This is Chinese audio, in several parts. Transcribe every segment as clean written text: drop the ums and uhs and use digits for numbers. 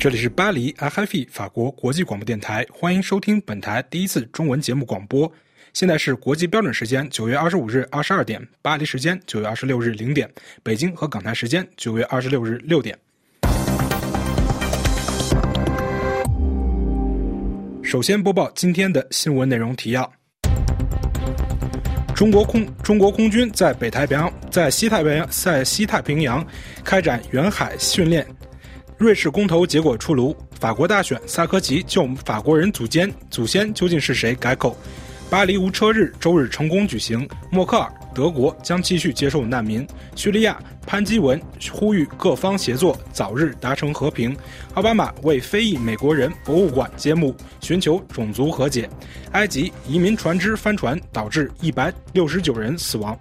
这里是巴黎 RFI 法国国际广播电台，欢迎收听本台第一次中文节目广播。现在是国际标准时间9月25日22点，巴黎时间9月26日0点，北京和港台时间9月26日6点。首先播报今天的新闻内容提要。中国空军在西太平洋开展远海训练。瑞士公投结果出炉，法国大选，萨科齐就法国人祖先究竟是谁改口。巴黎无车日周日成功举行。默克尔，德国将继续接受难民。叙利亚，潘基文呼吁各方协作，早日达成和平。奥巴马为非裔美国人博物馆揭幕，寻求种族和解。埃及，移民船只翻船导致169人死亡。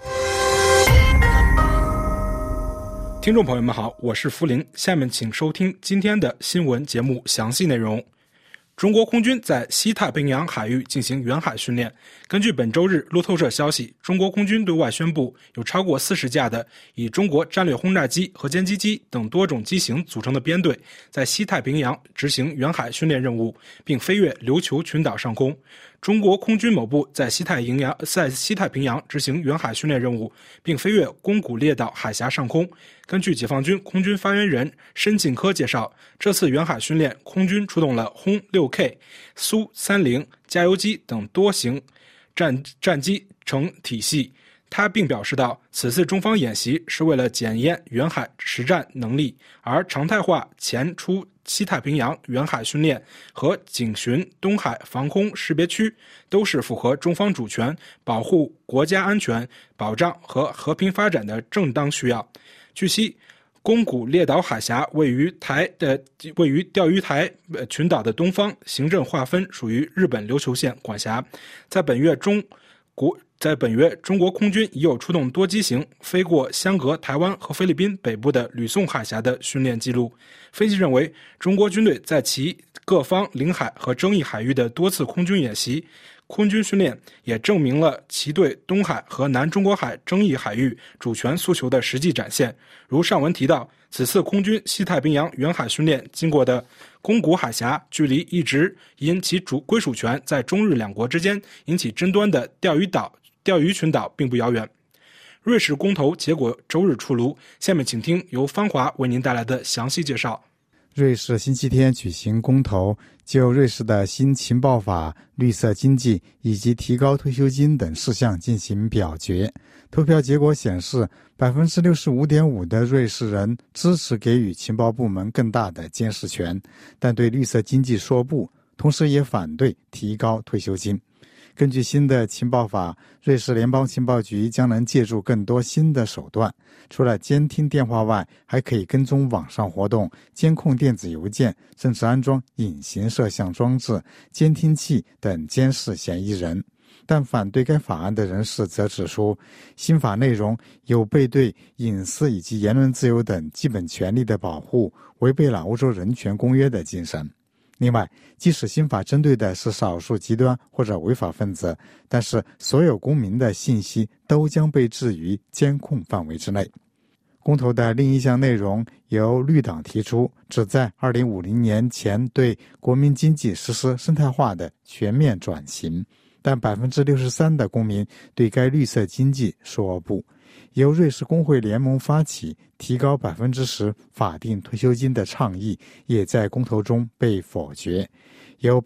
听众朋友们好，我是福林，下面请收听今天的新闻节目详细内容。中国空军在西太平洋海域进行远海训练。根据本周日路透社消息，中国空军对外宣布，有超过40架的以中国战略轰炸机和歼击机等多种机型组成的编队，在西太平洋执行远海训练任务，并飞越琉球群岛上空。中国空军某部在西太平洋执行远海训练任务，并飞越宫古列岛海峡上空。根据解放军空军发言人申进科介绍，这次远海训练，空军出动了轰 6K、苏30、加油机等多型战机成体系。他并表示到，此次中方演习是为了检验远海实战能力，而常态化前出西太平洋远海训练和警巡东海防空识别区都是符合中方主权、保护国家安全、保障和和平发展的正当需要。据悉，宫古列岛海峡位于钓鱼台群岛的东方，行政划分属于日本琉球县管辖。在本月，中国空军已有出动多机型飞过相隔台湾和菲律宾北部的吕宋海峡的训练记录。分析认为，中国军队在其各方领海和争议海域的多次空军演习、空军训练，也证明了其对东海和南中国海争议海域主权诉求的实际展现。如上文提到，此次空军西太平洋远海训练经过的宫古海峡，距离一直因其归属权在中日两国之间引起争端的钓鱼群岛并不遥远。瑞士公投结果周日出炉，下面请听由方华为您带来的详细介绍。 瑞士星期天举行公投，就瑞士的新情报法、绿色经济以及提高退休金等事项进行表决。投票结果显示， 65.5% 的瑞士人支持给予情报部门更大的监视权，但对绿色经济说不，同时也反对提高退休金。根据新的情报法，瑞士联邦情报局将能借助更多新的手段，除了监听电话外，还可以跟踪网上活动、监控电子邮件，甚至安装隐形摄像装置、监听器等监视嫌疑人。但反对该法案的人士则指出，新法内容有背对隐私以及言论自由等基本权利的保护，违背了欧洲人权公约的精神。另外，即使新法针对的是少数极端或者违法分子，但是所有公民的信息都将被置于监控范围之内。公投的另一项内容由绿党提出，旨在2050年前对国民经济实施生态化的全面转型，但 63% 的公民对该绿色经济说不。由瑞士工会联盟发起提高 10% 法定退休金的倡议也在公投中被否决，有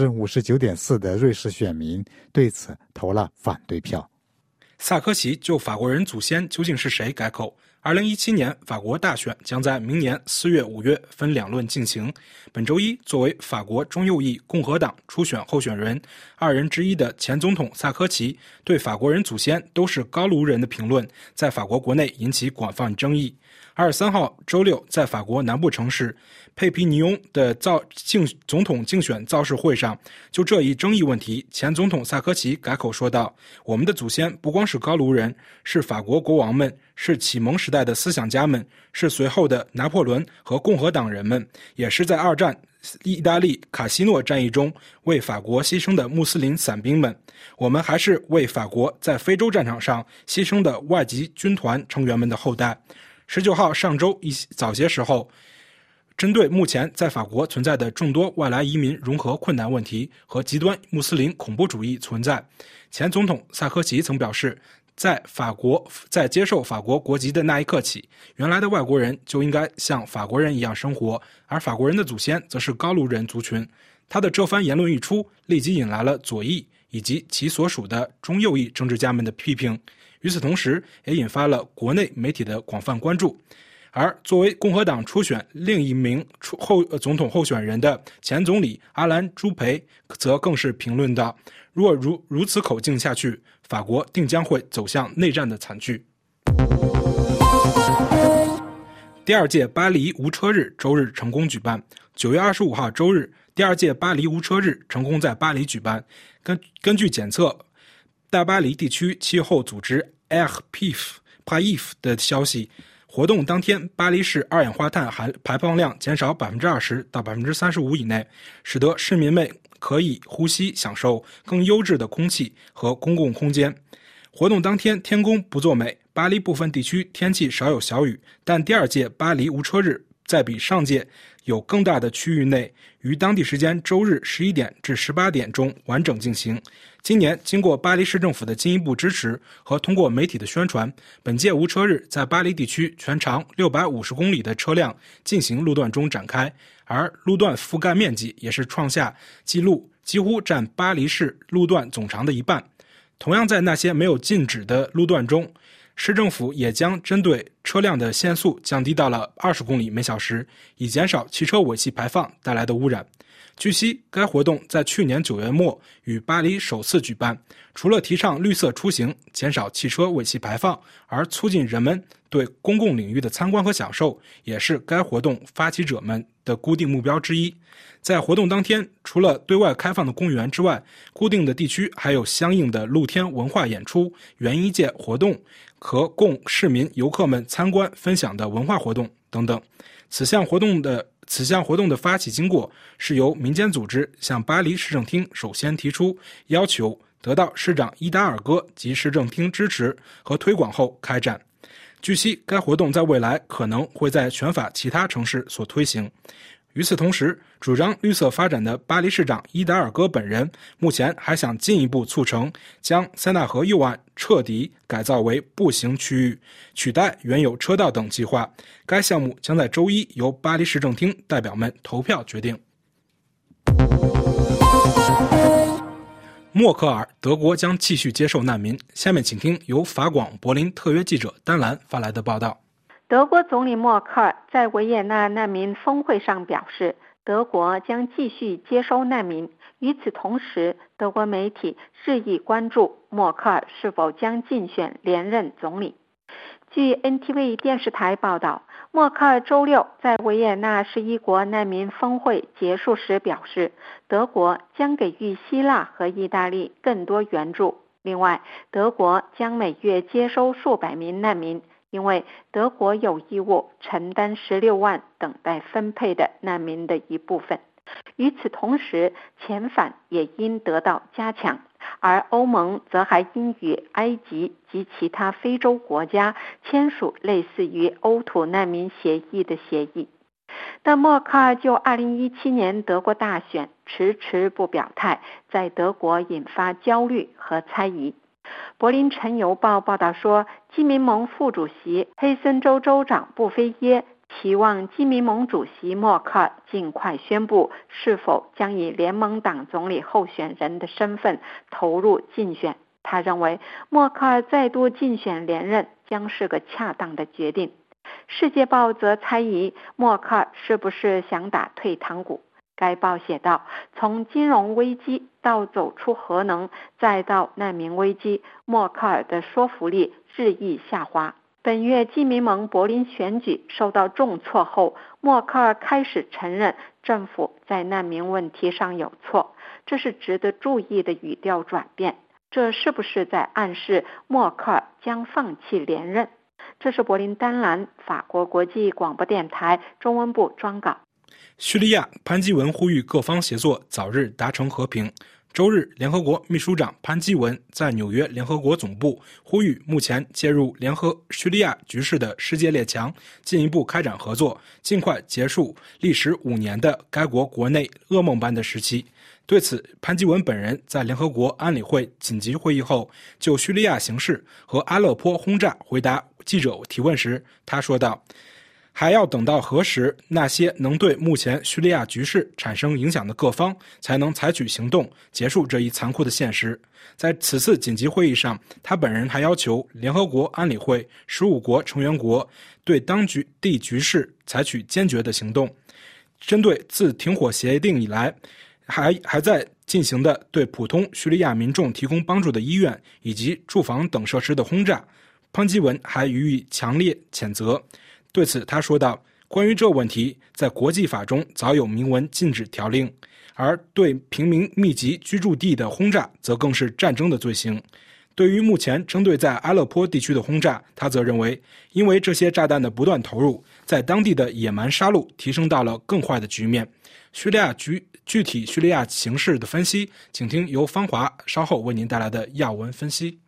59.4% 的瑞士选民对此投了反对票。 萨科齐就法国人祖先究竟是谁改口。2017年法国大选将在明年4月、5月分两轮进行。本周一，作为法国中右翼共和党初选候选人2人之一的前总统萨科齐对法国人祖先都是高卢人的评论，在法国国内引起广泛争议。23号周六，在法国南部城市佩皮尼翁的总统竞选造势会上，就这一争议问题，前总统萨科齐改口说道：“我们的祖先不光是高卢人，是法国国王们，是启蒙时代的思想家们，是随后的拿破仑和共和党人们，也是在2战意大利卡西诺战役中为法国牺牲的穆斯林伞兵们，我们还是为法国在非洲战场上牺牲的外籍军团成员们的后代。”19号上周早些时候， 针对目前在法国存在的众多外来移民融合困难问题和极端穆斯林恐怖主义存在，前总统萨科齐曾表示，在接受法国国籍的那一刻起，原来的外国人就应该像法国人一样生活，而法国人的祖先则是高卢人族群。他的这番言论一出，立即引来了左翼以及其所属的中右翼政治家们的批评，与此同时也引发了国内媒体的广泛关注。而作为共和党初选另一名总统候选人的前总理阿兰·朱培则更是评论道，若如此口径下去，法国定将会走向内战的惨剧。第二届巴黎无车日周日成功举办，9月25号周日，第二届巴黎无车日成功在巴黎举办。根据检测，大巴黎地区气候组织 RPF 的消息，活动当天，巴黎市二氧化碳排放量减少 20% 到 35% 以内，使得市民们可以呼吸享受更优质的空气和公共空间。活动当天天公不作美，巴黎部分地区天气少有小雨，但第二届巴黎无车日在比上届有更大的区域内，于当地时间周日11点至18点中完整进行。今年经过巴黎市政府的进一步支持和通过媒体的宣传，本届无车日在巴黎地区全长650公里的车辆进行路段中展开，而路段覆盖面积也是创下纪录，几乎占巴黎市路段总长的一半。同样在那些没有禁止的路段中，市政府也将针对车辆的限速降低到了20公里每小时，以减少汽车尾气排放带来的污染。据悉，该活动在去年9月末于巴黎首次举办，除了提倡绿色出行、减少汽车尾气排放，而促进人们对公共领域的参观和享受，也是该活动发起者们的固定目标之一。在活动当天，除了对外开放的公园之外，固定的地区还有相应的露天文化演出、园艺界活动和供市民游客们参观分享的文化活动等等。此项活动的发起经过是由民间组织向巴黎市政厅首先提出要求，得到市长伊达尔戈及市政厅支持和推广后开展。据悉，该活动在未来可能会在全法其他城市所推行。与此同时，主张绿色发展的巴黎市长伊达尔戈本人目前还想进一步促成将塞纳河右岸彻底改造为步行区域，取代原有车道等计划。该项目将在周一由巴黎市政厅代表们投票决定。默克尔，德国将继续接受难民。下面请听由法广柏林特约记者丹兰发来的报道。 德国总理默克尔在维也纳难民峰会上表示，德国将继续接收难民。与此同时，德国媒体日益关注默克尔是否将竞选连任总理。据 NTV 电视台报道，默克尔周六在维也纳11国难民峰会结束时表示，德国将给予希腊和意大利更多援助。另外，德国将每月接收数百名难民，因为德国有义务承担16万等待分配的难民的一部分。与此同时，遣返也应得到加强，而欧盟则还应与埃及及其他非洲国家签署类似于欧土难民协议的协议。但默克尔就2017年德国大选迟迟不表态，在德国引发焦虑和猜疑。柏林晨邮报报道说，基民盟副主席黑森州州长布菲耶期望基民盟主席默克尔尽快宣布是否将以联盟党总理候选人的身份投入竞选。他认为默克尔再度竞选连任将是个恰当的决定。世界报则猜疑默克尔是不是想打退堂鼓。该报写道，从金融危机到走出核能，再到难民危机，默克尔的说服力日益下滑。本月基民盟柏林选举受到重挫后，默克尔开始承认政府在难民问题上有错，这是值得注意的语调转变。这是不是在暗示默克尔将放弃连任？这是柏林丹兰法国国际广播电台中文部专稿。 叙利亚潘基文呼吁各方协作，早日达成和平。 周日，联合国秘书长潘基文在纽约联合国总部呼吁目前介入叙利亚局势的世界列强进一步开展合作，尽快结束历时5年的该国国内噩梦般的时期。对此，潘基文本人在联合国安理会紧急会议后就叙利亚形势和阿勒颇轰炸回答记者提问时，他说道，还要等到何时那些能对目前叙利亚局势产生影响的各方才能采取行动，结束这一残酷的现实。在此次紧急会议上，他本人还要求联合国安理会15国成员国对当地局势采取坚决的行动。针对自停火协定以来还在进行的对普通叙利亚民众提供帮助的医院以及住房等设施的轰炸，潘基文还予以强烈谴责。对此他说道，关于这问题，在国际法中早有明文禁止条令，而对平民密集居住地的轰炸则更是战争的罪行。对于目前针对在阿勒颇地区的轰炸，他则认为，因为这些炸弹的不断投入，在当地的野蛮杀戮提升到了更坏的局面。具体叙利亚形势的分析，请听由方华稍后为您带来的要闻分析。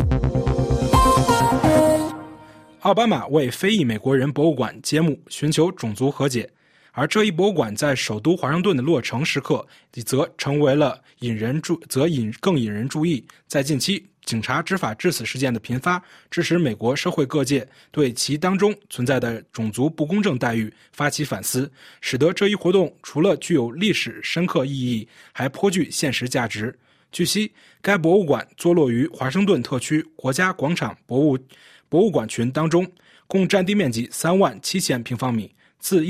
奥巴马为非裔美国人博物馆揭幕，寻求种族和解，而这一博物馆在首都华盛顿的落成时刻，则成为了更引人注意。在近期警察执法致死事件的频发，致使美国社会各界对其当中存在的种族不公正待遇发起反思，使得这一活动除了具有历史深刻意义，还颇具现实价值。据悉，该博物馆坐落于华盛顿特区国家广场博物馆群当中，共占地面积37000平方米。自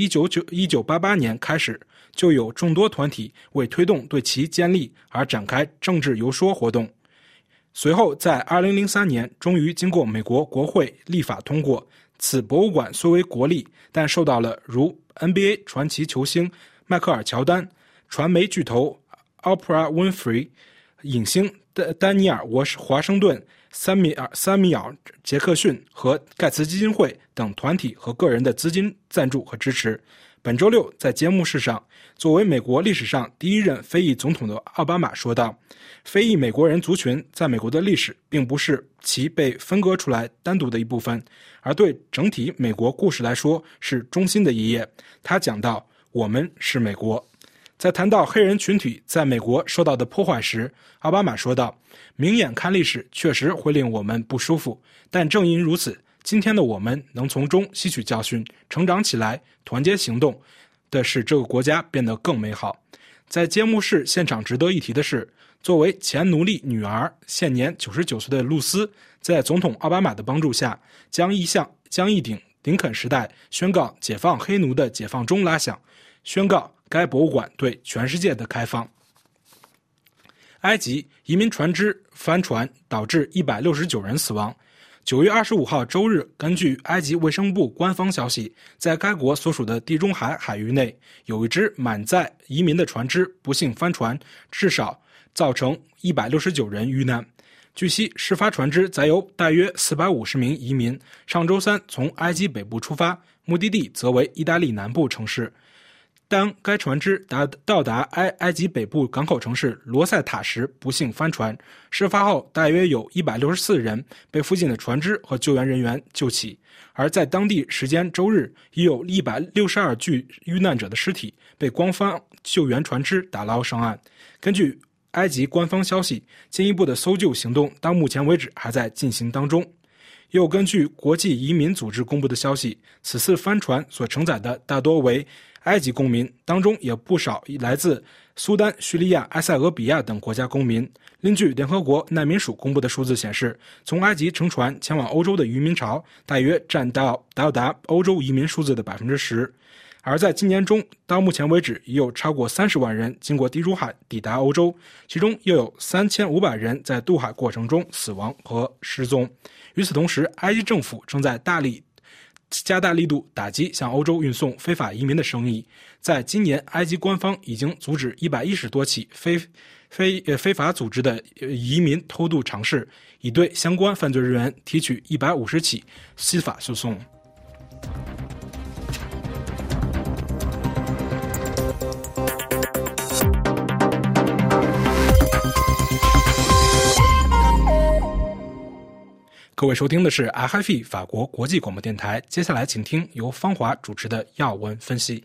1988年开始，就有众多团体为推动对其建立而展开政治游说活动。随后在2003年终于经过美国国会立法通过，此博物馆虽为国立，但受到了如 NBA 传奇球星迈克尔·乔丹、传媒巨头 Oprah Winfrey、影星丹尼尔·华盛顿、三米尔·杰克逊和盖茨基金会等团体和个人的资金赞助和支持。本周六在揭幕式上，作为美国历史上第一任非裔总统的奥巴马说道，非裔美国人族群在美国的历史并不是其被分割出来单独的一部分，而对整体美国故事来说是中心的一页。他讲到，我们是美国。在谈到黑人群体在美国受到的破坏时，奥巴马说道，明眼看历史确实会令我们不舒服，但正因如此，今天的我们能从中吸取教训，成长起来，团结行动的使这个国家变得更美好。在揭幕式现场值得一提的是，作为前奴隶女儿，现年99岁的露丝，在总统奥巴马的帮助下，将一顶林肯时代宣告解放黑奴的解放钟拉响，宣告该博物馆对全世界的开放。埃及移民船只翻船导致169人死亡。9月25号周日，根据埃及卫生部官方消息，在该国所属的地中海海域内，有一只满载移民的船只不幸翻船，至少造成169人遇难。据悉，事发船只载有大约450名移民，上周三从埃及北部出发，目的地则为意大利南部城市。当该船只到达埃及北部港口城市罗塞塔时，不幸翻船。事发后，大约有164人被附近的船只和救援人员救起，而在当地时间周日，已有162具遇难者的尸体被官方救援船只打捞上岸。根据埃及官方消息，进一步的搜救行动到目前为止还在进行当中。又根据国际移民组织公布的消息，此次帆船所承载的大多为埃及公民，当中也不少来自苏丹、叙利亚、埃塞俄比亚等国家公民。另据联合国难民署公布的数字显示，从埃及乘船前往欧洲的移民潮大约占到达欧洲移民数字的 10%。而在今年中，到目前为止已有超过30万人经过地中海抵达欧洲，其中又有3500人在渡海过程中死亡和失踪。与此同时，埃及政府正在加大力度打击向欧洲运送非法移民的生意。在今年，埃及官方已经阻止110多起非法组织的移民偷渡尝试，已对相关犯罪人员提起150起司法诉讼。 各位收听的是 RFI 法国国际广播电台，接下来请听由方华主持的要闻分析。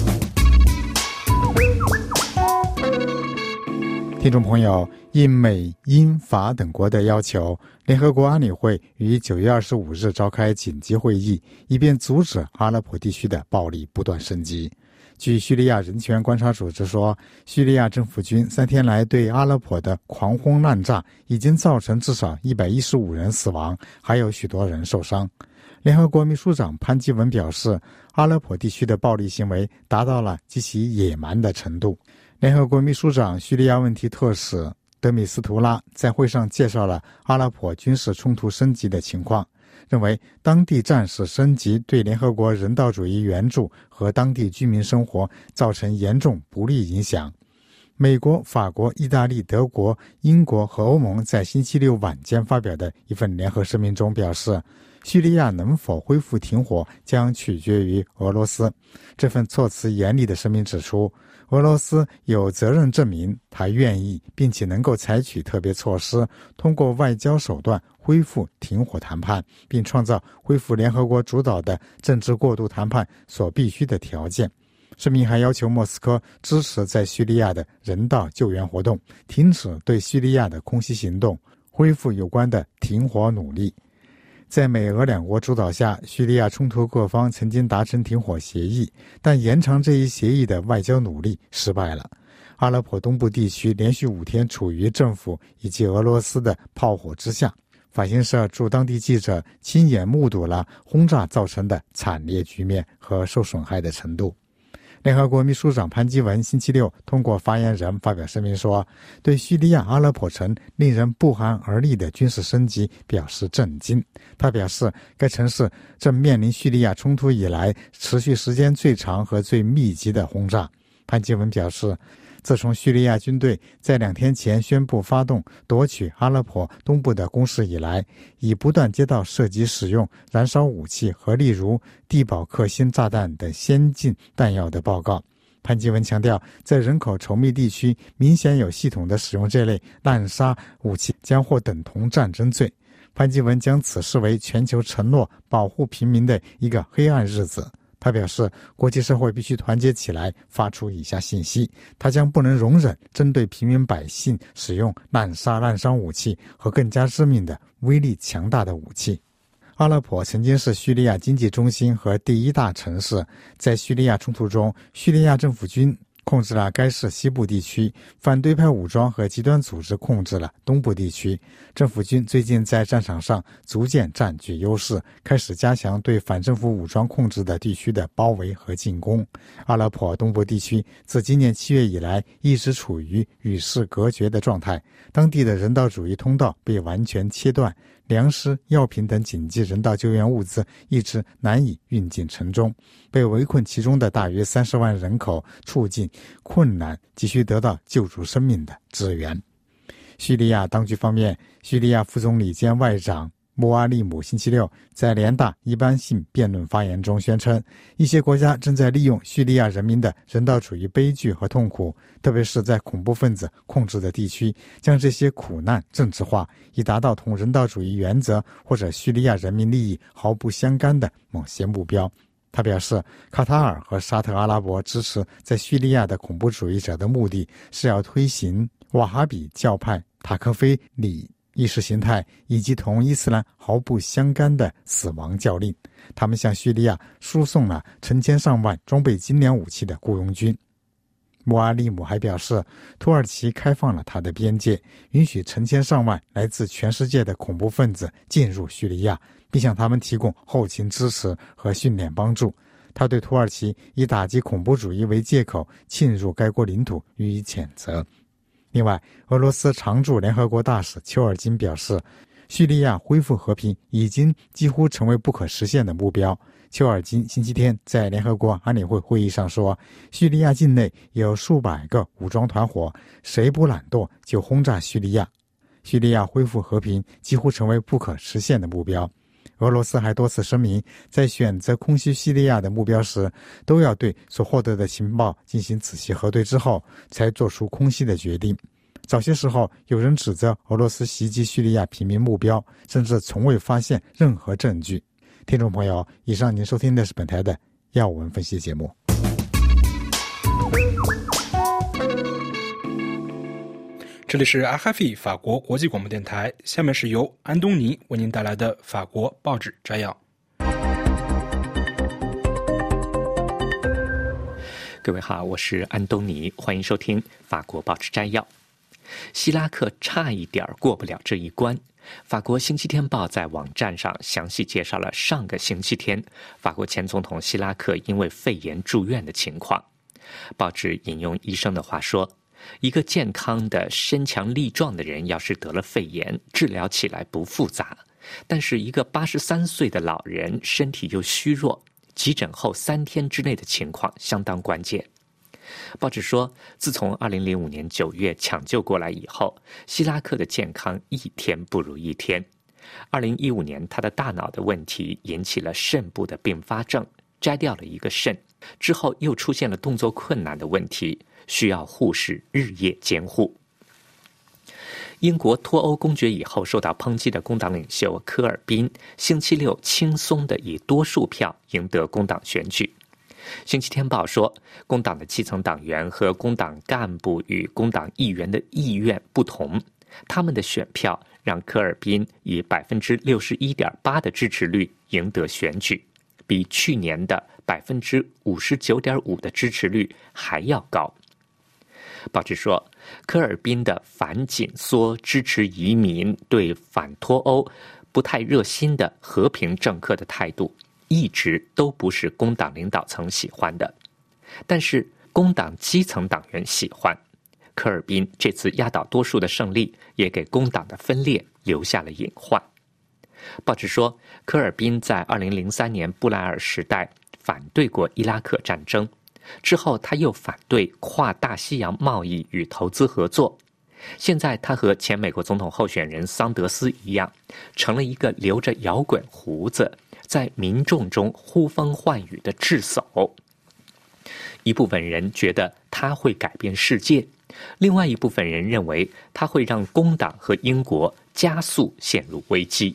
听众朋友，应美、英、法等国的要求，联合国安理会于9月25日召开紧急会议，以便阻止阿勒颇地区的暴力不断升级。据叙利亚人权观察组织说，叙利亚政府军3天来对阿勒颇的狂轰滥炸已经造成至少115人死亡，还有许多人受伤。联合国秘书长潘基文表示，阿勒颇地区的暴力行为达到了极其野蛮的程度。联合国秘书长叙利亚问题特使德米斯图拉在会上介绍了阿勒颇军事冲突升级的情况，认为当地战事升级对联合国人道主义援助和当地居民生活造成严重不利影响。美国、法国、意大利、德国、英国和欧盟在星期六晚间发表的一份联合声明中表示，叙利亚能否恢复停火将取决于俄罗斯。这份措辞严厉的声明指出，俄罗斯有责任证明他愿意并且能够采取特别措施，通过外交手段恢复停火谈判，并创造恢复联合国主导的政治过渡谈判所必须的条件。声明还要求莫斯科支持在叙利亚的人道救援活动，停止对叙利亚的空袭行动，恢复有关的停火努力。在美俄两国主导下，叙利亚冲突各方曾经达成停火协议，但延长这一协议的外交努力失败了。阿勒颇东部地区连续5天处于政府以及俄罗斯的炮火之下。法新社驻当地记者亲眼目睹了轰炸造成的惨烈局面和受损害的程度。联合国秘书长潘基文星期六通过发言人发表声明说，对叙利亚阿勒颇城令人不寒而栗的军事升级表示震惊。他表示，该城市正面临叙利亚冲突以来持续时间最长和最密集的轰炸。潘基文表示，自从叙利亚军队在2天前宣布发动夺取阿勒颇东部的攻势以来，已不断接到涉及使用燃烧武器和例如地堡克星炸弹等先进弹药的报告。潘基文强调，在人口稠密地区明显有系统地使用这类滥杀武器将或等同战争罪。潘基文将此视为全球承诺保护平民的一个黑暗日子。他表示，国际社会必须团结起来，发出以下信息：他将不能容忍针对平民百姓使用滥杀滥伤武器和更加致命的威力强大的武器。阿勒颇曾经是叙利亚经济中心和第1大城市，在叙利亚冲突中，叙利亚政府军控制了该市西部地区，反对派武装和极端组织控制了东部地区。政府军最近在战场上逐渐占据优势，开始加强对反政府武装控制的地区的包围和进攻。阿勒颇东部地区自今年7月以来一直处于与世隔绝的状态，当地的人道主义通道被完全切断，粮食、药品等紧急人道救援物资一直难以运进城中，被围困其中的大约30万人口处境困难，急需得到救助生命的支援。叙利亚当局方面，叙利亚副总理兼外长穆阿利姆星期六在联大一般性辩论发言中宣称，一些国家正在利用叙利亚人民的人道主义悲剧和痛苦，特别是在恐怖分子控制的地区，将这些苦难政治化，以达到同人道主义原则或者叙利亚人民利益毫不相干的某些目标。他表示，卡塔尔和沙特阿拉伯支持在叙利亚的恐怖主义者的目的是要推行瓦哈比教派塔克菲里意识形态以及同伊斯兰毫不相干的死亡教令。他们向叙利亚输送了成千上万装备精良武器的雇佣军。穆阿利姆还表示，土耳其开放了他的边界，允许成千上万来自全世界的恐怖分子进入叙利亚，并向他们提供后勤支持和训练帮助。他对土耳其以打击恐怖主义为借口侵入该国领土予以谴责。另外，俄罗斯常驻联合国大使丘尔金表示，叙利亚恢复和平已经几乎成为不可实现的目标。丘尔金星期天在联合国安理会会议上说，叙利亚境内有数百个武装团伙，谁不懒惰就轰炸叙利亚。叙利亚恢复和平几乎成为不可实现的目标。俄罗斯还多次声明，在选择空袭叙利亚的目标时，都要对所获得的情报进行仔细核对之后，才做出空袭的决定。 早些时候，有人指责俄罗斯袭击叙利亚平民目标，甚至从未发现任何证据。听众朋友，以上您收听的是本台的要闻分析节目。 这里是 RFI 法国国际广播电台，下面是由安东尼为您带来的法国报纸摘要。 各位好，我是安东尼，欢迎收听法国报纸摘要。希拉克差一点过不了这一关。法国星期天报在网站上详细介绍了上个星期天法国前总统希拉克因为肺炎住院的情况。报纸引用医生的话说，一个健康的身强力壮的人要是得了肺炎，治疗起来不复杂，但是一个83岁的老人身体又虚弱，急诊后3天之内的情况相当关键。报纸说，自从2005年9月抢救过来以后，希拉克的健康一天不如一天。2015年，他的大脑的问题引起了肾部的并发症，摘掉了一个肾，之后又出现了动作困难的问题，需要护士日夜监护。英国脱欧公决以后受到抨击的工党领袖科尔宾，星期六轻松地以多数票赢得工党选举。星期天报说，工党的基层党员和工党干部与工党议员的意愿不同，他们的选票让科尔宾以 61.8% 的支持率赢得选举，比去年的 59.5% 的支持率还要高。报纸说，科尔宾的反紧缩、支持移民、对反脱欧不太热心的和平政客的态度一直都不是工党领导层喜欢的，但是工党基层党员喜欢。科尔宾这次压倒多数的胜利也给工党的分裂留下了隐患。报纸说，科尔宾在2003年布莱尔时代反对过伊拉克战争，之后他又反对跨大西洋贸易与投资合作。现在他和前美国总统候选人桑德斯一样，成了一个留着摇滚胡子，在民众中呼风唤雨的智叟。一部分人觉得他会改变世界，另外一部分人认为他会让工党和英国加速陷入危机。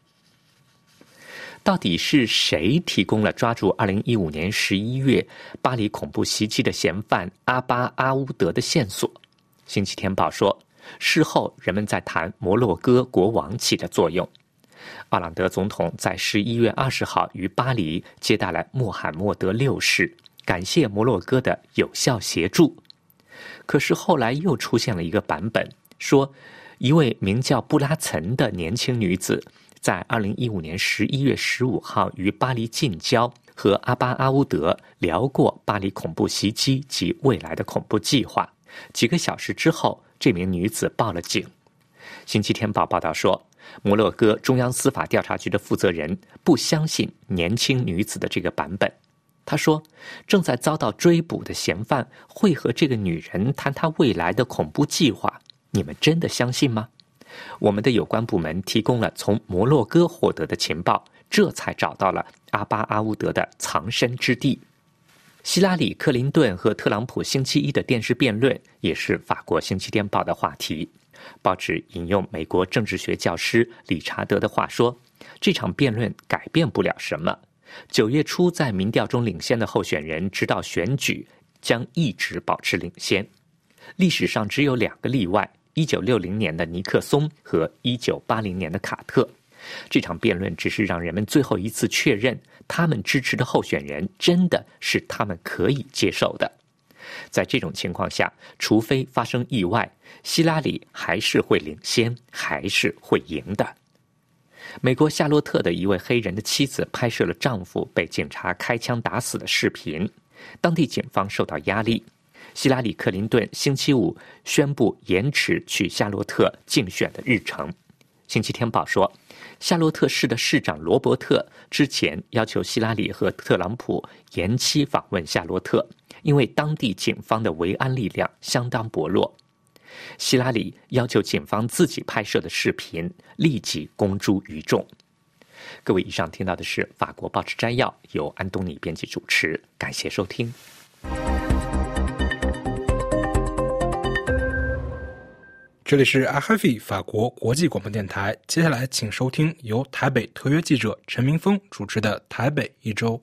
到底是谁提供了抓住2015年11月巴黎恐怖袭击的嫌犯阿巴阿乌德的线索？星期天报说，事后人们在谈摩洛哥国王起的作用。奥朗德总统在11月20号于巴黎接待了穆罕默德6世，感谢摩洛哥的有效协助。可是后来又出现了一个版本，说一位名叫布拉岑的年轻女子在2015年11月15号于巴黎近郊和阿巴阿乌德聊过巴黎恐怖袭击及未来的恐怖计划。几个小时之后，这名女子报了警。星期天报报道说，摩洛哥中央司法调查局的负责人不相信年轻女子的这个版本。他说，正在遭到追捕的嫌犯会和这个女人谈他未来的恐怖计划，你们真的相信吗？我们的有关部门提供了从摩洛哥获得的情报，这才找到了阿巴阿乌德的藏身之地。希拉里、克林顿和特朗普星期一的电视辩论也是法国星期天报的话题。报纸引用美国政治学教师理查德的话说，这场辩论改变不了什么。9月初在民调中领先的候选人，直到选举将一直保持领先。历史上只有2个例外，1960年的尼克松和1980年的卡特。这场辩论只是让人们最后一次确认，他们支持的候选人真的是他们可以接受的。在这种情况下，除非发生意外，希拉里还是会领先，还是会赢的。美国夏洛特的一位黑人的妻子拍摄了丈夫被警察开枪打死的视频，当地警方受到压力。希拉里·克林顿星期五宣布延迟去夏洛特竞选的日程。星期天报说，夏洛特市的市长罗伯特之前要求希拉里和特朗普延期访问夏洛特，因为当地警方的维安力量相当薄弱。希拉里要求警方自己拍摄的视频立即公诸于众。各位，以上听到的是法国报纸摘要，由安东尼编辑主持，感谢收听。 这里是 RFI 法国国际广播电台，接下来请收听由台北特约记者陈明峰主持的台北一周。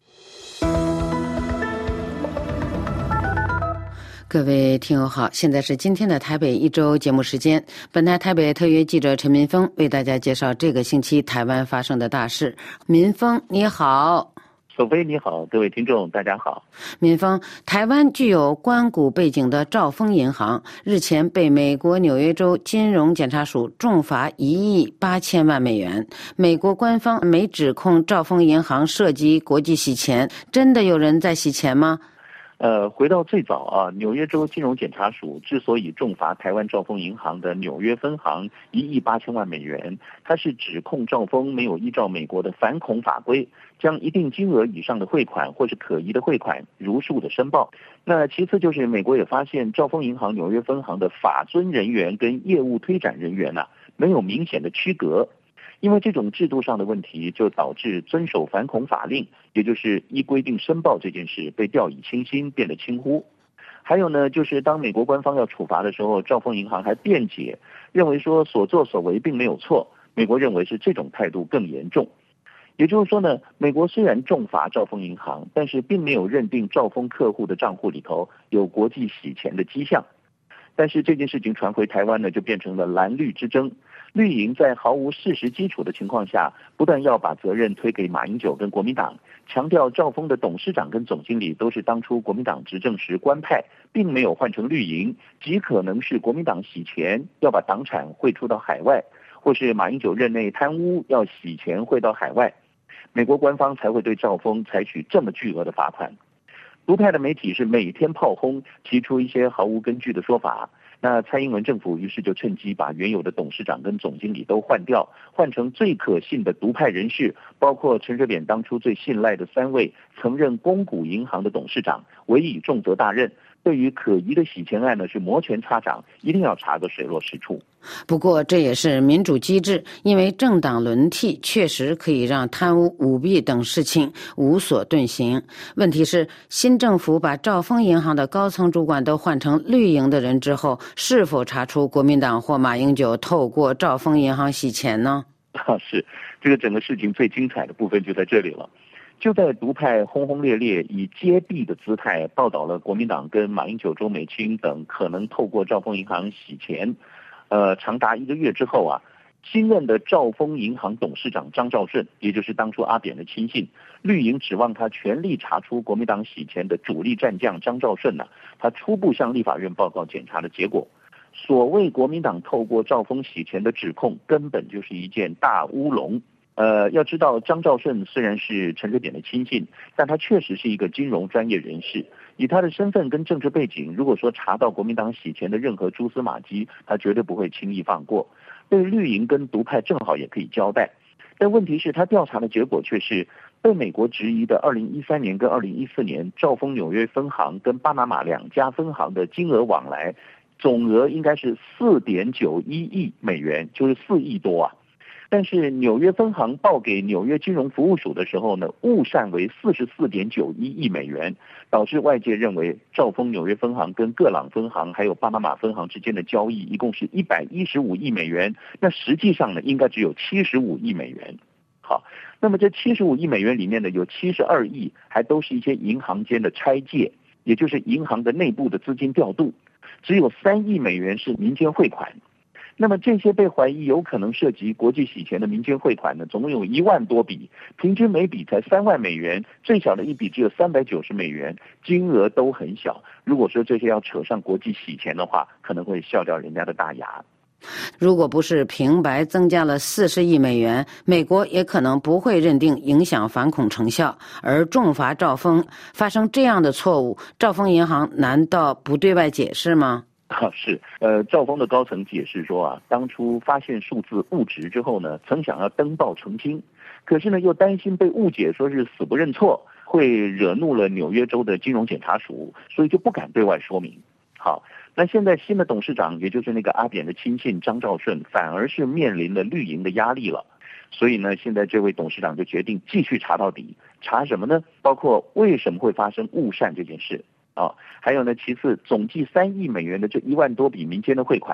各位听友好，现在是今天的台北一周节目时间。本台台北特约记者陈明峰为大家介绍这个星期台湾发生的大事。民峰你好。 索菲你好，各位听众大家好。 民峰，台湾具有关谷背景的兆丰银行日前被美国纽约州金融检察署重罚1亿8千万美元。美国官方没指控兆丰银行涉及国际洗钱，真的有人在洗钱吗？ 回到最早啊，纽约州金融检察署之所以重罚台湾兆丰银行的纽约分行1亿8千万美元，它是指控兆丰没有依照美国的反恐法规，将一定金额以上的汇款或是可疑的汇款如数的申报。那其次就是美国也发现兆丰银行纽约分行的法遵人员跟业务推展人员没有明显的区隔。因为这种制度上的问题，就导致遵守反恐法令，也就是依规定申报这件事被掉以轻心，变得轻忽。还有呢，就是当美国官方要处罚的时候，兆丰银行还辩解，认为说所作所为并没有错。美国认为是这种态度更严重。也就是说呢，美国虽然重罚兆丰银行，但是并没有认定兆丰客户的账户里头有国际洗钱的迹象。但是这件事情传回台湾呢，就变成了蓝绿之争。绿营在毫无事实基础的情况下，不但要把责任推给马英九跟国民党，强调兆丰的董事长跟总经理都是当初国民党执政时官派，并没有换成绿营，极可能是国民党洗钱要把党产汇出到海外，或是马英九任内贪污要洗钱汇到海外，美国官方才会对兆丰采取这么巨额的罚款。独派的媒体是每天炮轰，提出一些毫无根据的说法。那蔡英文政府于是就趁机把原有的董事长跟总经理都换掉，换成最可信的独派人士，包括陈水扁当初最信赖的3位曾任公股银行的董事长，委以重责大任。对于可疑的洗钱案呢，是摩拳擦掌，一定要查个水落石出。 不过这也是民主机制，因为政党轮替确实可以让贪污舞弊等事情无所遁形。问题是新政府把兆丰银行的高层主管都换成绿营的人之后，是否查出国民党或马英九透过兆丰银行洗钱呢？ 是，这个整个事情最精彩的部分就在这里了。就在独派轰轰烈烈以揭弊的姿态报道了国民党跟马英九、周美青等可能透过兆丰银行洗钱，长达1个月之后啊，新任的兆丰银行董事长张兆顺，也就是当初阿扁的亲信，绿营指望他全力查出国民党洗钱的主力战将张兆顺他初步向立法院报告检查的结果，所谓国民党透过兆丰洗钱的指控，根本就是一件大乌龙。要知道张兆顺虽然是陈水扁的亲信，但他确实是一个金融专业人士。以他的身份跟政治背景，如果说查到国民党洗钱的任何蛛丝马迹，他绝对不会轻易放过。对绿营跟独派正好也可以交代。但问题是，他调查的结果却是被美国质疑的2013年跟2014年兆丰纽约分行跟巴拿马2家分行的金额往来，总额应该是4.91亿美元，就是4亿多啊。但是纽约分行报给纽约金融服务署的时候呢，误算为44.91亿美元，导致外界认为兆丰纽约分行跟各朗分行还有巴拿马分行之间的交易一共是115亿美元，那实际上呢应该只有75亿美元。好，那么这75亿美元里面呢，有72亿还都是一些银行间的拆借，也就是银行的内部的资金调度，只有3亿美元是民间汇款。那么这些被怀疑有可能涉及国际洗钱的民间汇款呢，总共有1万多笔，平均每笔才3万美元，最小的一笔只有390美元，金额都很小。如果说这些要扯上国际洗钱的话，可能会笑掉人家的大牙。 如果不是平白增加了40亿美元，美国也可能不会认定影响反恐成效，而重罚兆丰。发生这样的错误，兆丰银行难道不对外解释吗？ 是，兆丰的高层解释说当初发现数字误植之后呢，曾想要登报澄清，可是呢又担心被误解说是死不认错，会惹怒了纽约州的金融检察署，所以就不敢对外说明。好，那现在新的董事长，也就是那个阿扁的亲信张兆顺，反而是面临了绿营的压力了。所以呢，现在这位董事长就决定继续查到底。查什么呢？包括为什么会发生误算这件事。还有呢，其次总计3亿美元的这1万多笔民间的汇款，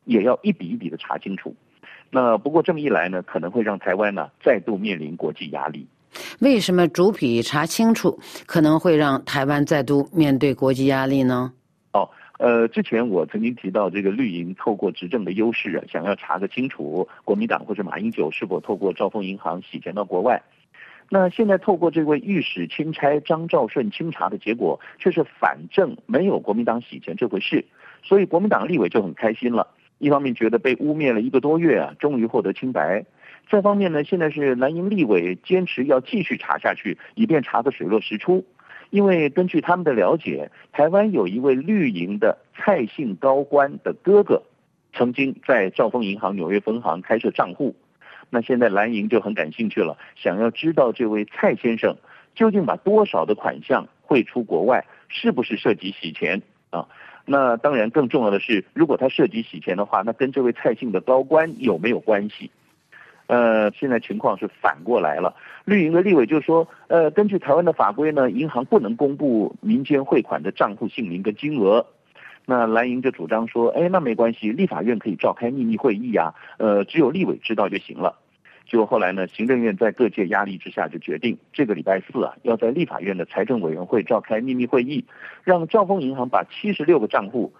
也要一笔一笔的查清楚。那不过这么一来呢，可能会让台湾呢再度面临国际压力。 为什么逐笔查清楚可能会让台湾再度面对国际压力呢？ 之前我曾经提到这个绿营透过执政的优势想要查个清楚国民党或者马英九是否透过兆丰银行洗钱到国外。那现在透过这位御史钦差张兆顺清查的结果，却是反正没有国民党洗钱这回事，所以国民党立委就很开心了。一方面觉得被污蔑了1个多月终于获得清白；再方面呢，现在是蓝营立委坚持要继续查下去，以便查个水落石出。因为根据他们的了解，台湾有一位绿营的蔡姓高官的哥哥，曾经在兆丰银行纽约分行开设账户。那现在蓝营就很感兴趣了，想要知道这位蔡先生究竟把多少的款项汇出国外，是不是涉及洗钱啊？那当然更重要的是，如果他涉及洗钱的话，那跟这位蔡姓的高官有没有关系？现在情况是反过来了。绿营的立委就说，根据台湾的法规呢，银行不能公布民间汇款的账户姓名跟金额。那蓝营就主张说，那没关系，立法院可以召开秘密会议只有立委知道就行了。结果后来呢，行政院在各界压力之下就决定，这个礼拜4要在立法院的财政委员会召开秘密会议，让兆丰银行把76个账户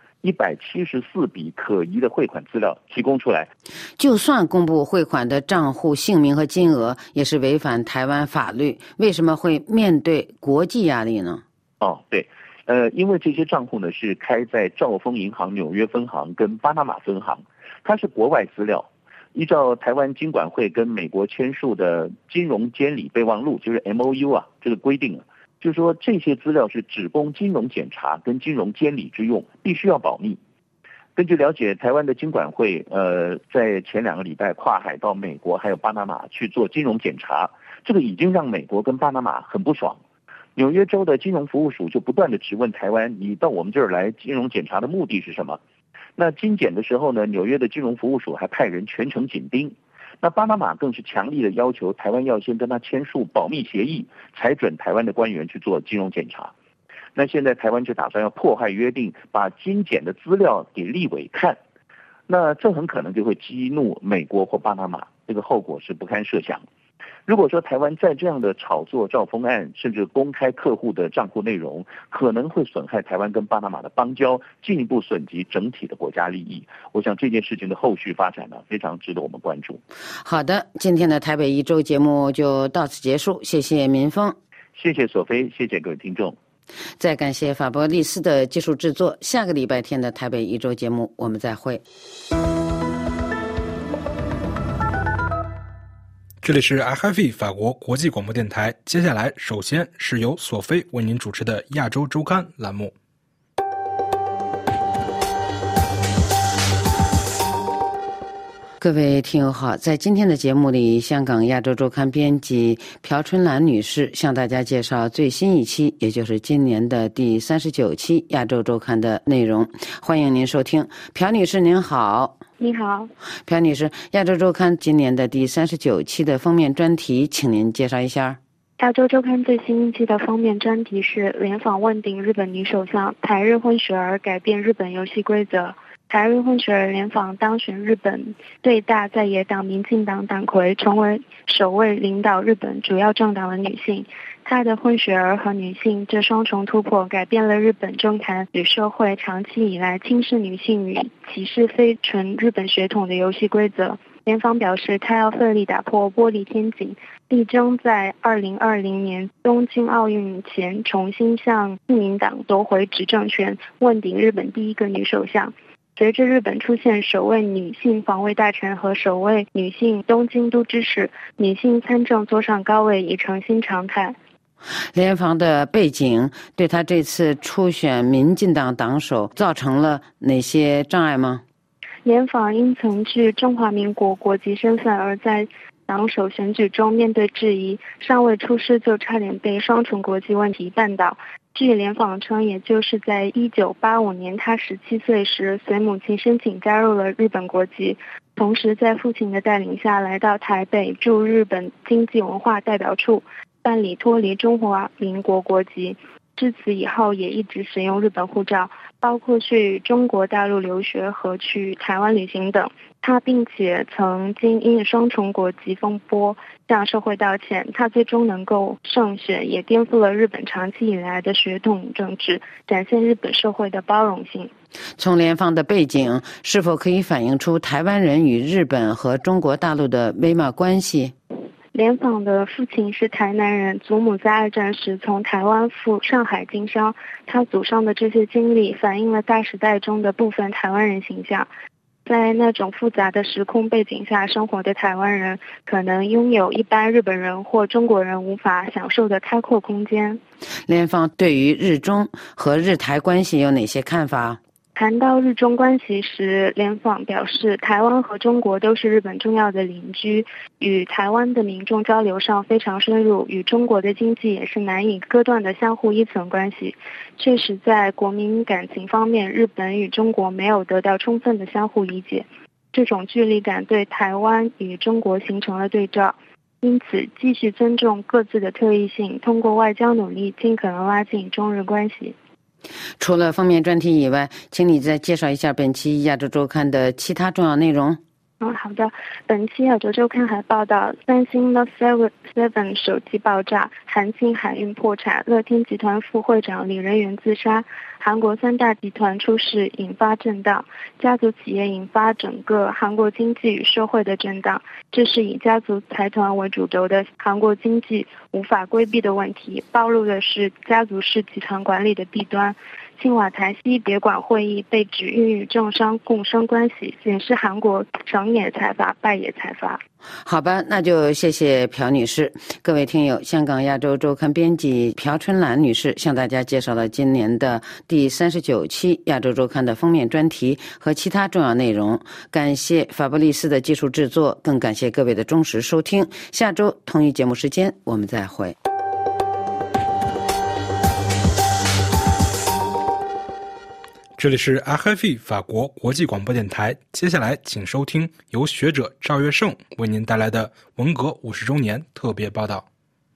174笔可疑的汇款资料提供出来。 就算公布汇款的账户姓名和金额，也是违反台湾法律，为什么会面对国际压力呢？ 对，因为这些账户呢是开在兆丰银行纽约分行跟巴拿马分行，它是国外资料。依照台湾金管会跟美国签署的金融监理备忘录，就是 MOU 这个规定就是说这些资料是只供金融检查跟金融监理之用，必须要保密。根据了解，台湾的金管会在前2个礼拜跨海到美国还有巴拿马去做金融检查，这个已经让美国跟巴拿马很不爽。纽约州的金融服务署就不断的质问台湾，你到我们这儿来金融检查的目的是什么？那金检的时候呢，纽约的金融服务署还派人全程紧盯。那巴拿马更是强力的要求台湾要先跟他签署保密协议，才准台湾的官员去做金融检查。那现在台湾就打算要破坏约定，把金检的资料给立委看，那这很可能就会激怒美国或巴拿马，这个后果是不堪设想。如果说台湾在这样的炒作兆丰案，甚至公开客户的账户内容，可能会损害台湾跟巴拿马的邦交，进一步损及整体的国家利益。我想这件事情的后续发展非常值得我们关注。 好的，今天的台北一周节目就到此结束，谢谢民峰， 谢谢索菲，谢谢各位听众。 再感谢法伯利斯的技术制作。下个礼拜天的台北一周节目我们再会。 这里是 RFI 法国国际广播电台，接下来首先是由索菲为您主持的亚洲周刊栏目。 各位听友好，在今天的节目里，香港亚洲周刊编辑朴春兰女士向大家介绍最新一期，也就是今年的第39期亚洲周刊的内容。欢迎您收听。朴女士您好。 你好， 朴女士，亚洲周刊今年的第39期的封面专题，请您介绍一下。 亚洲周刊最新一期的封面专题是联访问鼎日本女首相，台日混血儿改变日本游戏规则。台日混血儿联访当选日本最大在野党民进党党魁，成为首位领导日本主要政党的女性。她的混血儿和女性这双重突破，改变了日本政坛与社会长期以来轻视女性与歧视非纯日本血统的游戏规则。联访表示，他要奋力打破玻璃天井，力争在2020年东京奥运前重新向自民党夺回执政权，问鼎日本第一个女首相。随着日本出现首位女性防卫大臣和首位女性东京都知事，女性参政坐上高位已成新常态。 联访的背景对他这次初选民进党党首造成了哪些障碍吗？ 联访因曾具中华民国国籍身份而在党首选举中面对质疑，尚未出师就差点被双重国籍问题绊倒。据联访称，也就是在1985年他17岁时，随母亲申请加入了日本国籍，同时在父亲的带领下来到台北驻日本经济文化代表处办理脱离中华民国国籍。至此以后也一直使用日本护照。 包括去中国大陆留学和去台湾旅行等。他并且曾经因双重国籍风波向社会道歉，他最终能够胜选，也颠覆了日本长期以来的血统政治，展现日本社会的包容性。 从联访的背景，是否可以反映出台湾人与日本和中国大陆的微妙关系？ 联访的父亲是台南人，祖母在二战时从台湾赴上海经商，他祖上的这些经历反映了大时代中的部分台湾人形象。在那种复杂的时空背景下生活的台湾人，可能拥有一般日本人或中国人无法享受的开阔空间。 联访对于日中和日台关系有哪些看法？ 谈到日中关系时，联访表示，台湾和中国都是日本重要的邻居，与台湾的民众交流上非常深入，与中国的经济也是难以割断的相互依存关系。确实，在国民感情方面，日本与中国没有得到充分的相互理解，这种距离感对台湾与中国形成了对照。因此，继续尊重各自的特异性，通过外交努力，尽可能拉近中日关系。 除了封面专题以外，请你再介绍一下本期亚洲周刊的其他重要内容。 好的。本期亚洲周刊还报道，三星 Note 7手机爆炸，韩信海运破产，乐天集团副会长李仁元自杀，韩国三大集团出事引发震荡，家族企业引发整个韩国经济与社会的震荡。这是以家族财团为主轴的韩国经济无法规避的问题，暴露的是家族式集团管理的弊端。青瓦台西别馆会议被指孕育政商共生关系，显示韩国成也财阀，败也财阀。 好吧，那就谢谢朴女士。各位听友，香港亚洲周刊编辑朴春兰女士向大家介绍了今年的第39期亚洲周刊的封面专题和其他重要内容。感谢法布利斯的技术制作，更感谢各位的忠实收听。下周同一节目时间我们再会。 这里是 RFI 法国国际广播电台，接下来请收听由学者赵月胜为您带来的文革50周年特别报道。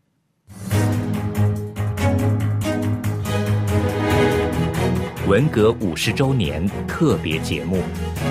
文革50周年特别节目。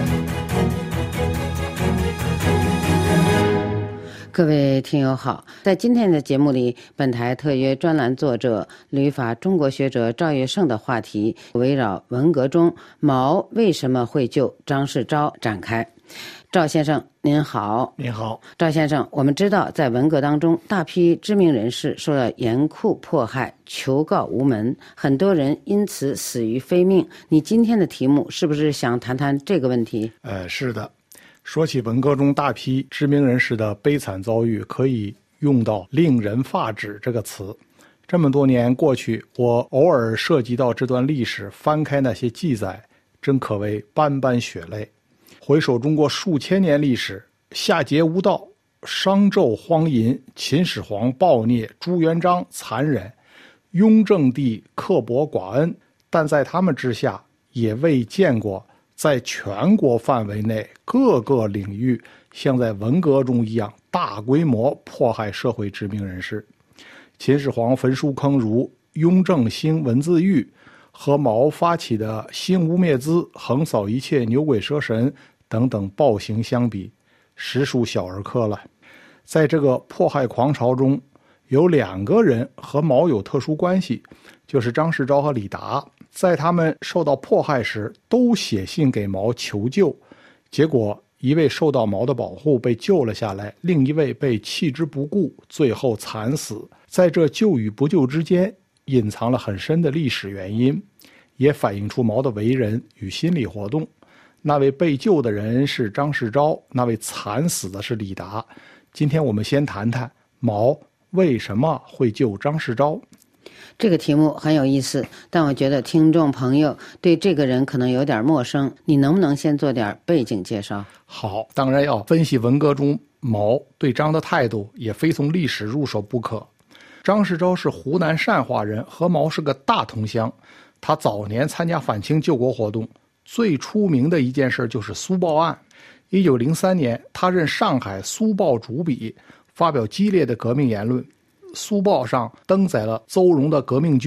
各位听友好，在今天的节目里，本台特约专栏作者、旅法中国学者赵月胜的话题围绕文革中毛为什么会救张世钊展开。赵先生您好。 您好。 赵先生，我们知道在文革当中，大批知名人士受到严酷迫害，求告无门，很多人因此死于非命。你今天的题目是不是想谈谈这个问题？ 是的。说起文革中大批知名人士的悲惨遭遇，可以用到令人发指这个词。这么多年过去，我偶尔涉及到这段历史，翻开那些记载，真可谓斑斑血泪。回首中国数千年历史，夏桀无道，商纣荒淫，秦始皇暴虐，朱元璋残忍，雍正帝刻薄寡恩，但在他们之下也未见过在全国范围内各个领域像在文革中一样大规模迫害社会知名人士。秦始皇焚书坑儒，雍正兴文字狱，和毛发起的兴污蔑资，横扫一切牛鬼蛇神等等暴行相比，实属小儿科了。在这个迫害狂潮中，有2个人和毛有特殊关系，就是张世钊和李达。在他们受到迫害时，都写信给毛求救，结果一位受到毛的保护被救了下来，另一位被弃之不顾，最后惨死。在这救与不救之间，隐藏了很深的历史原因，也反映出毛的为人与心理活动。那位被救的人是张世钊，那位惨死的是李达。今天我们先谈谈毛为什么会救张世钊。 这个题目很有意思，但我觉得听众朋友对这个人可能有点陌生，你能不能先做点背景介绍？ 好，当然要分析文革中毛对张的态度，也非从历史入手不可。张世钊是湖南善化人，和毛是个大同乡。他早年参加反清救国活动，最出名的一件事就是苏报案。1903年，他任上海苏报主笔，发表激烈的革命言论。苏报上登载了邹容的革命军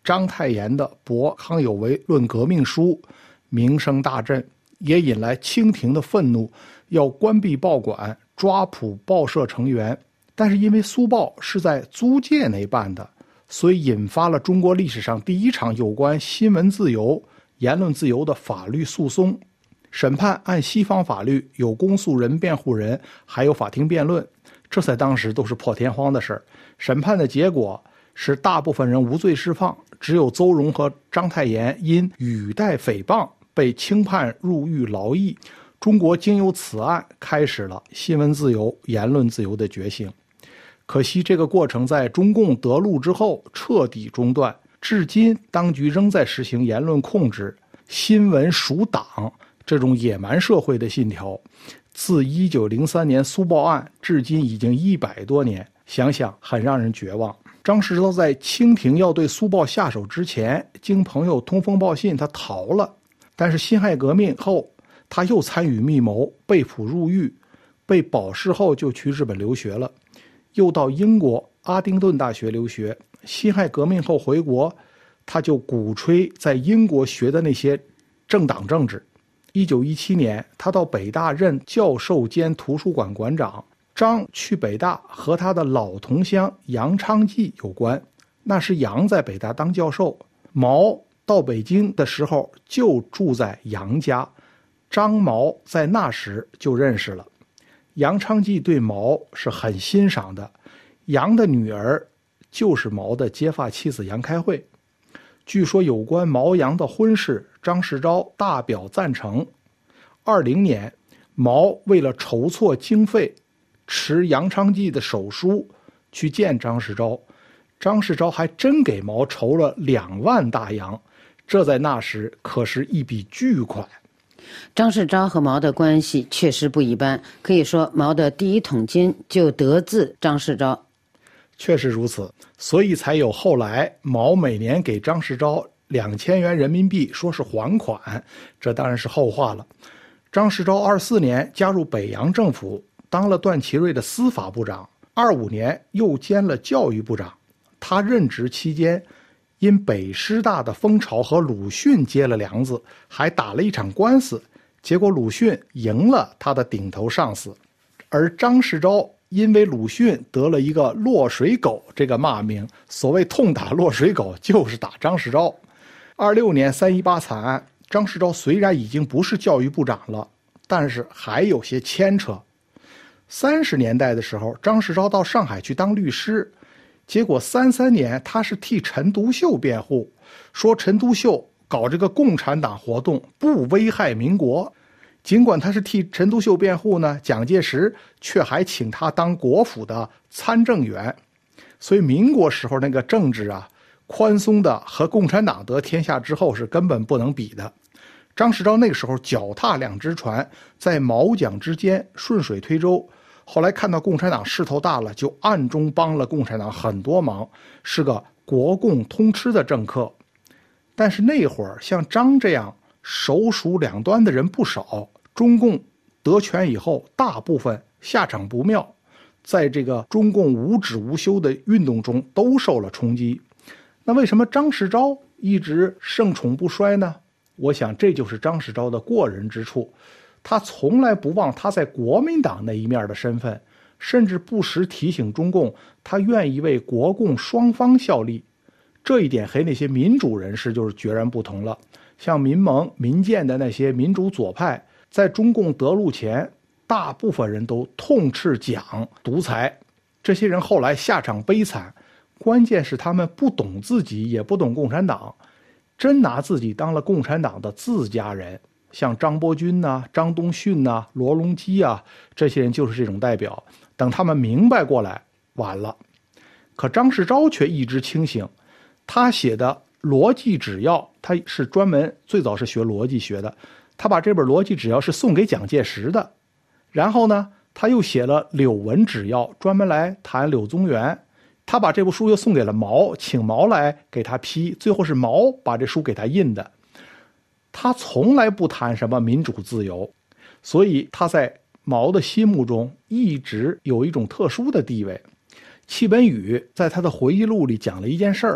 章太炎的《驳康有为论革命书》名声大振，也引来清廷的愤怒，要关闭报馆，抓捕报社成员。但是因为苏报是在租界内办的，所以引发了中国历史上第一场有关新闻自由、言论自由的法律诉讼。审判按西方法律，有公诉人、辩护人，还有法庭辩论，这在当时都是破天荒的事儿。审判的结果是大部分人无罪释放，只有邹容和章太炎因语带诽谤被轻判入狱劳役。中国经由此案开始了新闻自由、言论自由的觉醒。可惜这个过程在中共得路之后彻底中断，至今当局仍在实行言论控制、新闻属党这种野蛮社会的信条。自1903年苏报案至今已经100多年，想想很让人绝望。张世钊在清廷要对苏报下手之前，经朋友通风报信，他逃了。但是辛亥革命后，他又参与密谋，被捕入狱，被保释后就去日本留学了，又到英国阿丁顿大学留学。辛亥革命后回国，他就鼓吹在英国学的那些政党政治。1917年，他到北大任教授兼图书馆馆长。张去北大和他的老同乡杨昌济有关，那时杨在北大当教授，毛到北京的时候就住在杨家，张毛在那时就认识了。杨昌济对毛是很欣赏的，杨的女儿就是毛的结发妻子杨开慧。据说有关毛杨的婚事，张世钊大表赞成。20年，毛为了筹措经费，持杨昌济的手书去见张世钊，张世钊还真给毛筹了2万大洋，这在那时可是一笔巨款。 张世钊和毛的关系确实不一般，可以说毛的第一桶金就得自张世钊。 确实如此，所以才有后来毛每年给张世钊2000元人民币，说是还款，这当然是后话了。张世钊24年加入北洋政府，当了段祺瑞的司法部长，25年又兼了教育部长。他任职期间，因北师大的风潮和鲁迅结了梁子，还打了一场官司，结果鲁迅赢了他的顶头上司。而张世钊因为鲁迅得了一个落水狗这个骂名，所谓痛打落水狗就是打张世钊。26年318惨案，张世钊虽然已经不是教育部长了，但是还有些牵扯。30年代的时候，张世钊到上海去当律师，结果33年他是替陈独秀辩护，说陈独秀搞这个共产党活动不危害民国。尽管他是替陈独秀辩护呢，蒋介石却还请他当国府的参政员。所以民国时候那个政治啊，宽松的和共产党得天下之后是根本不能比的。张世钊那个时候脚踏2只船，在毛蒋之间顺水推舟，后来看到共产党势头大了，就暗中帮了共产党很多忙，是个国共通吃的政客。但是那会儿像张这样手鼠两端的人不少，中共得权以后大部分下场不妙，在这个中共无止无休的运动中都受了冲击。那为什么张世钊一直盛宠不衰呢？我想这就是张世钊的过人之处，他从来不忘他在国民党那一面的身份，甚至不时提醒中共他愿意为国共双方效力。这一点和那些民主人士就是决然不同了。像民盟、民建的那些民主左派，在中共得路前，大部分人都痛斥蒋独裁，这些人后来下场悲惨，关键是他们不懂自己，也不懂共产党，真拿自己当了共产党的自家人。像张伯钧啊、张东逊啊、罗隆基啊，这些人就是这种代表。等他们明白过来，晚了。可张世钊却一直清醒，他写的逻辑指要，他是专门最早是学逻辑学的，他把这本逻辑指要是送给蒋介石的。然后呢，他又写了柳文指要，专门来谈柳宗元。他把这部书又送给了毛，请毛来给他批，最后是毛把这书给他印的。他从来不谈什么民主自由，所以他在毛的心目中一直有一种特殊的地位。戚本禹在他的回忆录里讲了一件事儿，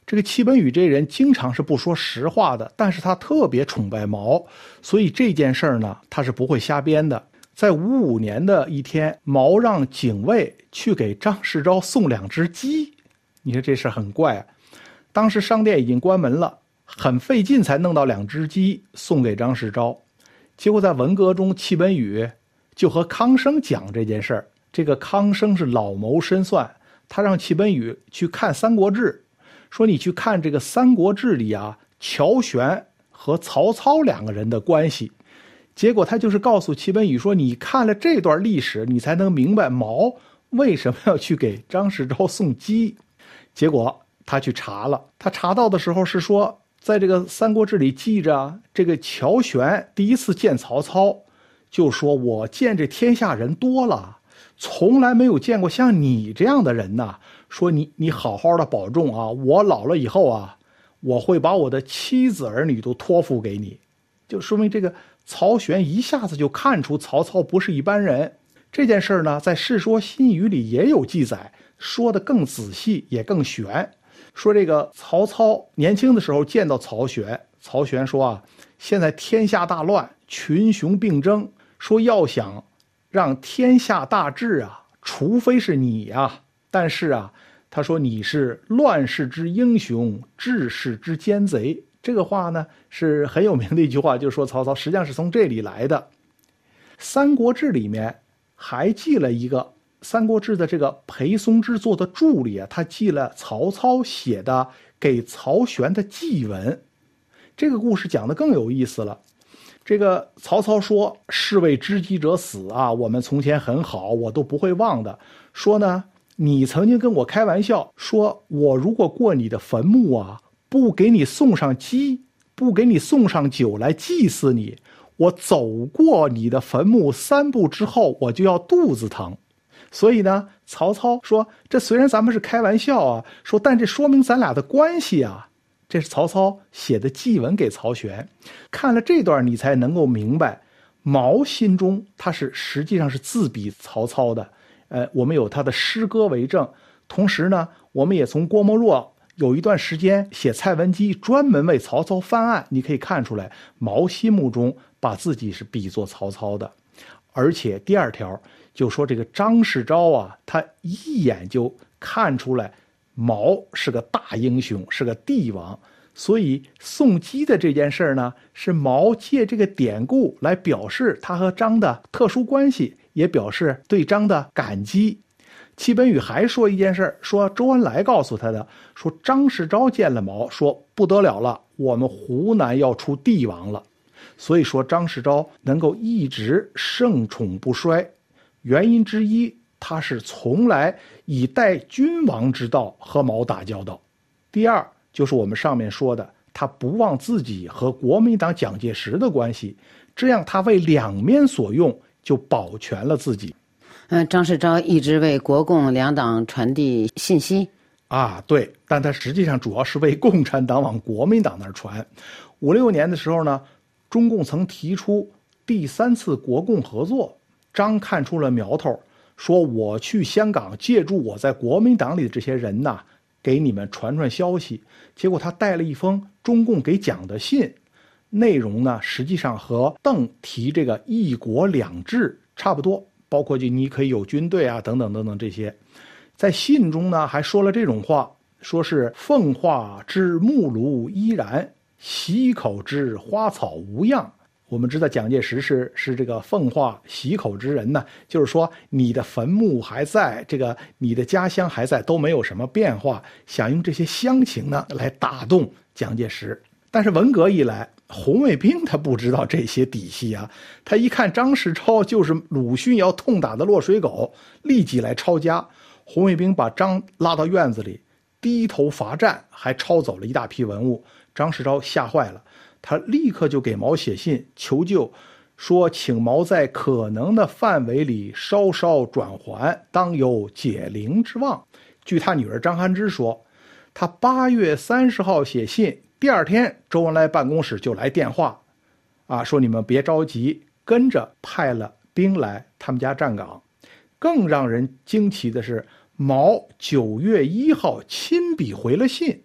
这个戚本禹这人经常是不说实话的，但是他特别崇拜毛，所以这件事儿呢，他是不会瞎编的。在55年的一天，毛让警卫去给张世钊送2只鸡，你说这事很怪啊。当时商店已经关门了，很费劲才弄到2只鸡送给张世钊。结果在文革中，戚本禹就和康生讲这件事儿。这个康生是老谋深算，他让戚本禹去看《三国志》，说你去看这个《三国志》里啊，乔玄和曹操2个人的关系。结果他就是告诉戚本禹说，你看了这段历史，你才能明白毛为什么要去给张世钊送鸡。结果他去查了，他查到的时候是说，在这个《三国志》里记着，这个乔玄第一次见曹操，就说我见这天下人多了，从来没有见过像你这样的人呐。说你好好的保重啊，我老了以后啊，我会把我的妻子儿女都托付给你。就说明这个曹玄一下子就看出曹操不是一般人。这件事呢，在《世说新语》里也有记载，说的更仔细也更玄。说这个曹操年轻的时候见到曹玄，曹玄说啊，现在天下大乱，群雄并争，说要想让天下大治啊，除非是你啊。但是啊，他说你是乱世之英雄，治世之奸贼。这个话呢是很有名的一句话，就是说曹操实际上是从这里来的。《三国志》里面还记了一个《三国志》的这个裴松之做的注里啊，他记了曹操写的给曹玄的祭文。这个故事讲得更有意思了。这个曹操说，士为知己者死啊，我们从前很好，我都不会忘的。说呢，你曾经跟我开玩笑，说我如果过你的坟墓啊，不给你送上鸡，不给你送上酒来祭祀你，我走过你的坟墓3步之后，我就要肚子疼。所以呢，曹操说，这虽然咱们是开玩笑啊，说但这说明咱俩的关系啊。这是曹操写的祭文给曹玄。看了这段，你才能够明白，毛心中他是实际上是自比曹操的。我们有他的诗歌为证，同时呢，我们也从郭沫若有一段时间写蔡文姬专门为曹操翻案，你可以看出来，毛心目中把自己是比作曹操的。而且第2条就说这个张世钊啊，他一眼就看出来毛是个大英雄，是个帝王。所以送鸡的这件事呢，是毛借这个典故来表示他和张的特殊关系，也表示对张的感激。戚本禹还说一件事，说周恩来告诉他的，说张世钊见了毛，说不得了了，我们湖南要出帝王了。所以说张世钊能够一直盛宠不衰，原因之一，他是从来以待君王之道和毛打交道。第2就是我们上面说的，他不忘自己和国民党蒋介石的关系，这样他为两面所用，就保全了自己。 张世钊一直为国共2党传递信息啊，对，但他实际上主要是为共产党往国民党那儿传。56年的时候呢，中共曾提出第3次国共合作，张看出了苗头，说我去香港借助我在国民党里的这些人呐，给你们传传消息。结果他带了一封中共给蒋的信，内容呢实际上和邓提这个一国两制差不多，包括就你可以有军队啊等等等等这些。在信中呢还说了这种话，说是奉化之木庐依然，溪口之花草无恙。我们知道蒋介石是这个奉化溪口之人呢，就是说你的坟墓还在，这个你的家乡还在，都没有什么变化，想用这些乡情呢来打动蒋介石。但是文革一来，红卫兵他不知道这些底细啊，他一看张世钊就是鲁迅要痛打的落水狗，立即来抄家。红卫兵把张拉到院子里，低头罚站，还抄走了一大批文物。张世钊吓坏了，他立刻就给毛写信求救，说请毛在可能的范围里稍稍转圜，当有解铃之望。据他女儿张涵之说，他8月30号写信，第2天周恩来办公室就来电话，说你们别着急，跟着派了兵来他们家站岗。更让人惊奇的是，毛9月1号亲笔回了信，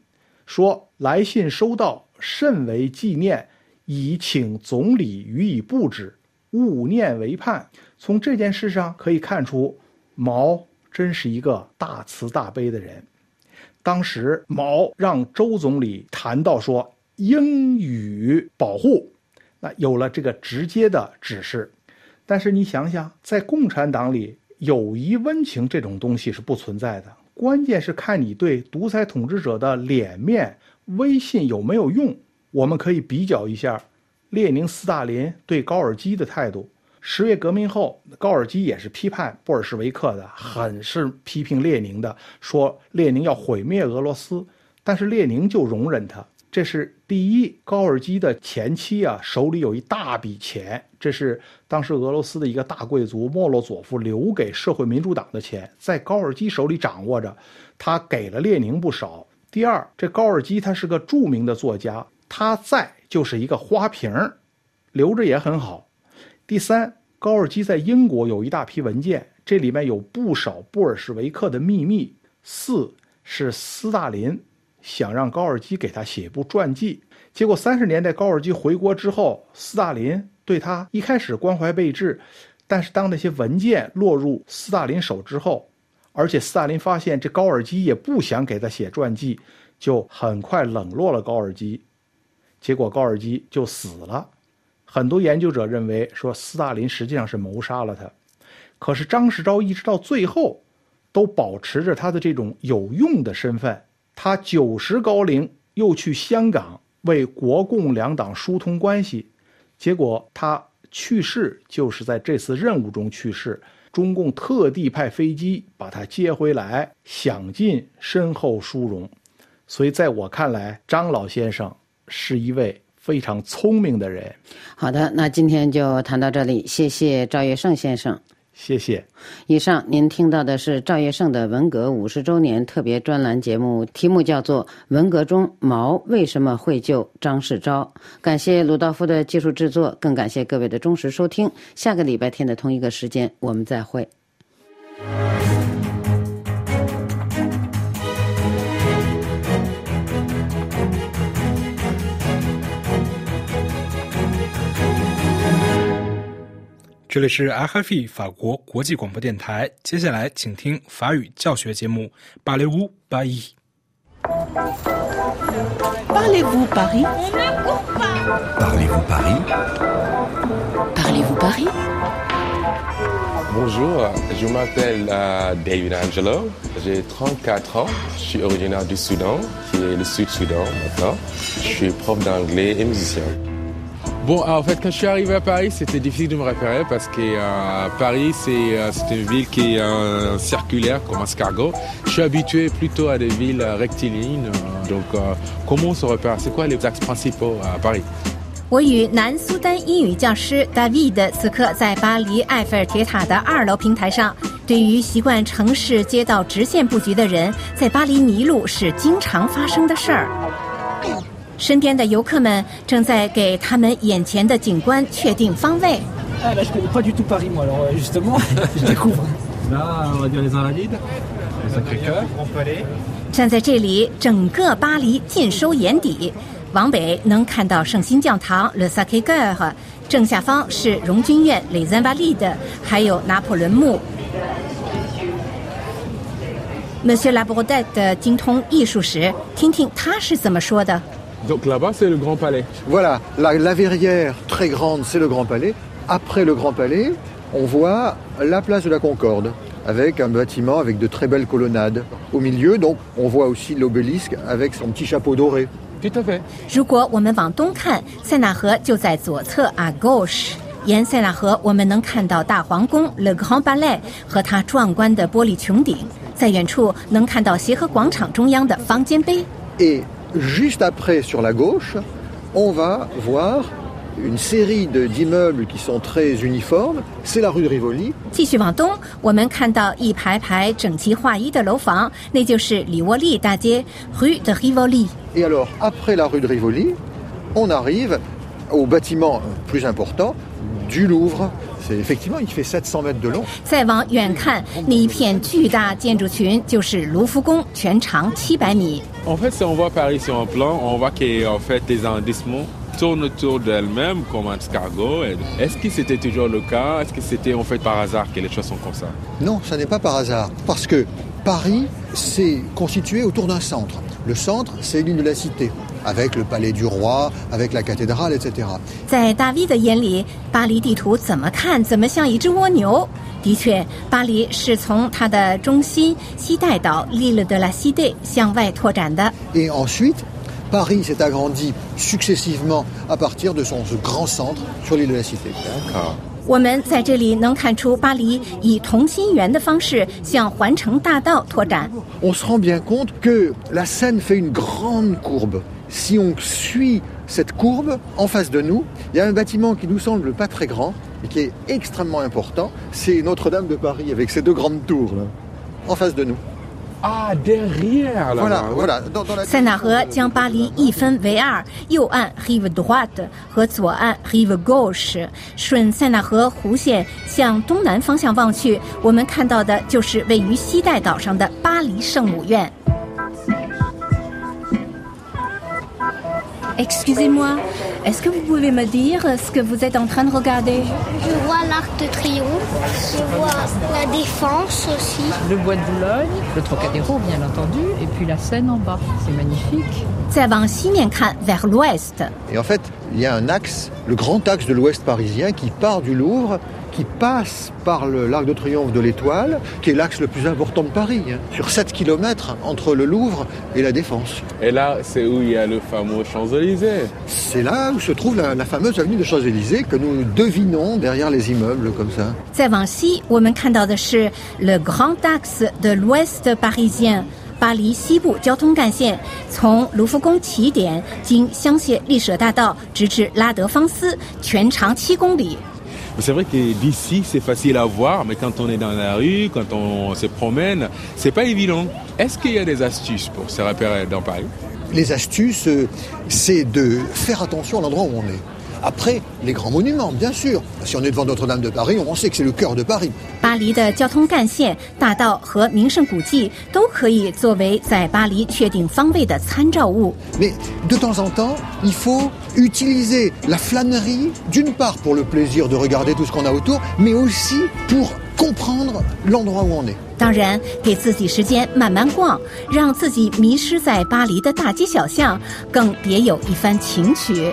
说来信收到，甚为纪念，已请总理予以布置，勿念为盼。从这件事上可以看出，毛真是一个大慈大悲的人。当时毛让周总理谈到说应予保护，那有了这个直接的指示。但是你想想，在共产党里，友谊温情这种东西是不存在的，关键是看你对独裁统治者的脸面威信有没有用。我们可以比较一下列宁、斯大林对高尔基的态度。10月革命后，高尔基也是批判布尔什维克的，很是批评列宁的，说列宁要毁灭俄罗斯，但是列宁就容忍他。这是第一，高尔基的前妻手里有一大笔钱，这是当时俄罗斯的一个大贵族莫洛佐夫留给社会民主党的钱，在高尔基手里掌握着，他给了列宁不少。第二，这高尔基他是个著名的作家，他在就是一个花瓶，留着也很好。第三，高尔基在英国有一大批文件，这里面有不少布尔什维克的秘密。四是斯大林想让高尔基给他写部传记，结果30年代高尔基回国之后，斯大林对他一开始关怀备至，但是当那些文件落入斯大林手之后，而且斯大林发现这高尔基也不想给他写传记，就很快冷落了高尔基，结果高尔基就死了。很多研究者认为说斯大林实际上是谋杀了他，可是张世钊一直到最后都保持着他的这种有用的身份。他90高龄又去香港为国共两党疏通关系，结果他去世就是在这次任务中去世，中共特地派飞机把他接回来，享尽身后殊荣。所以在我看来，张老先生是一位非常聪明的人。 好的，那今天就谈到这里，谢谢赵月胜先生。 谢谢。 以上您听到的是赵月胜的文革50周年特别专栏节目，题目叫做《文革中毛为什么会救张世钊》。感谢鲁道夫的技术制作，更感谢各位的忠实收听。下个礼拜天的同一个时间，我们再会。 这里是 RFI 法国国际广播电台，接下来请听法语教学节目 Parlez-vous Paris? Parlez-vous Paris? Parlez-vous Paris? Parlez-vous Paris? Bonjour, je m'appelle David Angelo, j'ai 34 ans, je suis originaire du Soudan, qui est le Sud-Soudan maintenant. Je suis prof d'anglais et musicien. Bon, en fait, quand je suis arrivé à Paris, c'était difficile de me repérer parce que Paris, c'est une ville qui est circulaire comme escargot. Je suis habitué plutôt à des villes rectilignes. Donc, comment on se repère? C'est quoi les axes principaux à Paris? 我与南苏丹英语教师 David 此刻在巴黎埃菲尔铁塔的2楼平台上。对于习惯城市街道直线布局的人，在巴黎迷路是经常发生的事儿。身边的游客们正在给他们眼前的景观确定方位。 Ah là, je connais pas du tout Paris, moi. Alors justement, je découvre. Là, on va dire les Invalides, le Sacré-Cœur, Grand Palais. 站在这里，整个巴黎尽收眼底。往北能看到圣心教堂 Le Sacré-Cœur， 正下方是荣军院 Les Invalides， 还有拿破仑墓。Monsieur Labordette 精通艺术史，听听他是怎么说的。 Donc là-bas, c'est le Grand Palais. Voilà, la verrière très grande, c'est le Grand Palais. Après le Grand Palais, on voit la place de la Concorde, avec un bâtiment avec de très belles colonnades. Au milieu, donc, on voit aussi l'obélisque avec son petit chapeau doré. Tout à fait. 如果我们往东看，塞纳河就在左侧 à gauche。沿塞纳河，我们能看到大皇宫 Le Grand Palais 和它壮观的玻璃穹顶。在远处能看到协和广场中央的方尖碑。 Et juste après, sur la gauche, on va voir une série d'immeubles qui sont très uniformes. C'est la rue de Rivoli. 继续往东，我们看到一排排整齐划一的楼房，那就是里沃利大街 Rue de Rivoli。 Et alors, après la rue de Rivoli, on arrive au bâtiment plus important du Louvre. Effectivement, il fait 700 mètres de long. 再往远看，那一片巨大建筑群就是卢浮宫，全长700米。 En fait, si on voit Paris sur un plan, on voit que en fait les arrondissements tournent autour d'elles-mêmes comme un escargot. Est-ce que c'était toujours le cas? Est-ce que c'était en fait par hasard que les choses sont comme ça? Non, ça n'est pas par hasard, parce que Paris s'est constitué autour d'un centre. Le centre, c'est l'île de la Cité, avec le palais du roi, avec la cathédrale, etc. 在大卫的眼里，巴黎地图怎么看怎么像一只蜗牛。的确，巴黎是从它的中心西带岛 l'île de la Cité 向外拓展的。 Et ensuite, Paris s'est agrandi successivement à partir de ce grand centre sur l'île de la Cité. D'accord. 我们在这里能看出巴黎以同心圆的方式向环城大道拓展。 On se rend bien compte que la Seine fait une grande courbe. Si on suit cette courbe, en face de nous, il y a un bâtiment qui nous semble pas très grand, mais qui est extrêmement important. C'est Notre-Dame de Paris avec ses 2 grandes tours, là, en face de nous. Ah, derrière là. Voilà. 塞纳河将巴黎一分为2，右岸 rive droite 和左岸 rive gauche。顺塞纳河弧线向东南方向望去，我们看到的就是位于西带岛上的巴黎圣母院。Excusez-moi, est-ce que vous pouvez me dire ce que vous êtes en train de regarder? Je vois l'Arc de Triomphe, je vois la Défense aussi. Le bois de Boulogne, le Trocadéro bien entendu, et puis la Seine en bas, c'est magnifique. 再往西面看 vers l'ouest. Et en fait, il y a un axe, le grand axe de l'ouest parisien qui part du Louvre, qui passe par l'Arc de Triomphe de l'Étoile, qui est l'axe le plus important de Paris, sur 7 km entre le Louvre et la Défense. Et là, c'est où il y a le fameux Champs-Élysées. C'est là où se trouve la fameuse avenue des Champs-Élysées que nous devinons derrière les immeubles comme ça. 再往西，我们看到的是 le grand axe de l'ouest parisien。巴黎西部交通干线从卢浮宫起点，经香榭丽舍大道直至拉德芳斯，全长7公里。 C'est vrai que d'ici c'est facile à voir, mais quand on est dans la rue, quand on se promène, c'est pas évident. Est-ce qu'il y a des astuces pour se repérer dans Paris? Les astuces, c'est de faire attention à l'endroit où on est. Après, les grands monuments, bien sûr. Si on est devant Notre-Dame de Paris, on sait que c'est le cœur de Paris. 巴黎的交通干线、大道和名胜古迹都可以作为在巴黎确定方位的参照物。 Mais de temps en temps, il faut utiliser la flânerie, d'une part pour le plaisir de regarder tout ce qu'on a autour, mais aussi pour comprendre l'endroit où on est. 当然，给自己时间慢慢逛，让自己迷失在巴黎的大街小巷，更别有一番情趣。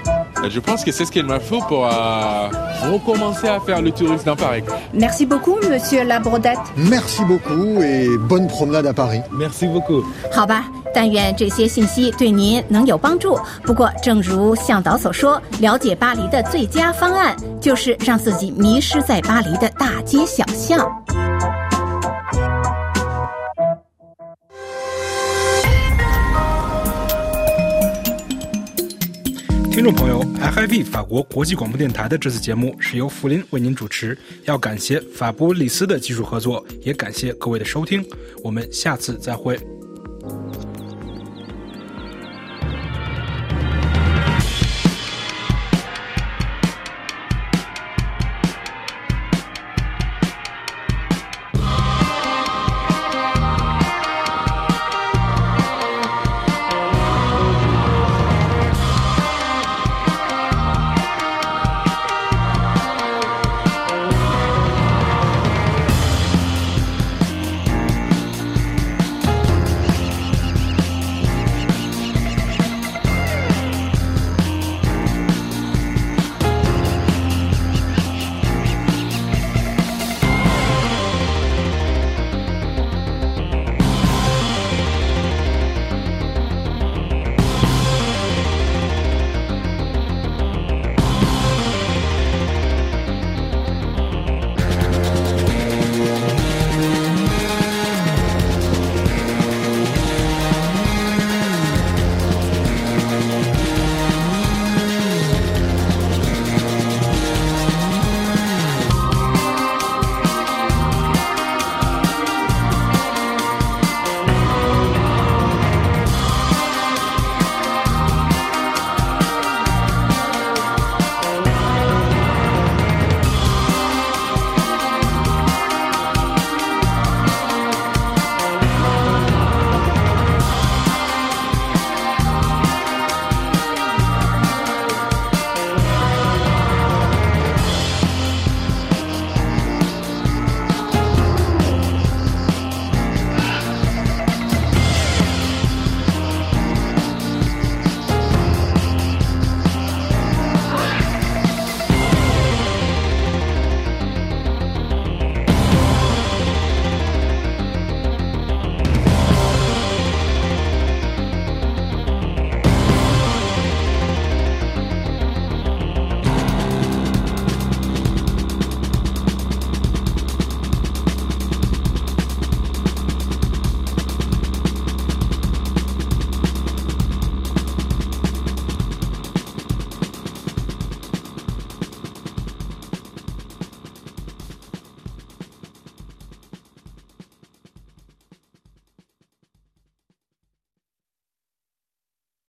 Je pense que c'est ce qu'il me faut pour recommencer à faire le tourisme dans Paris. Merci beaucoup, Monsieur Labordette. Merci beaucoup et bonne promenade à Paris. Merci beaucoup. 好吧，但愿这些信息对您能有帮助。不过，正如向导所说，了解巴黎的最佳方案就是让自己迷失在巴黎的大街小巷。 听众朋友 ，RFI 法国国际广播电台的这次节目是由福林为您主持，要感谢法波里斯的技术合作，也感谢各位的收听，我们下次再会。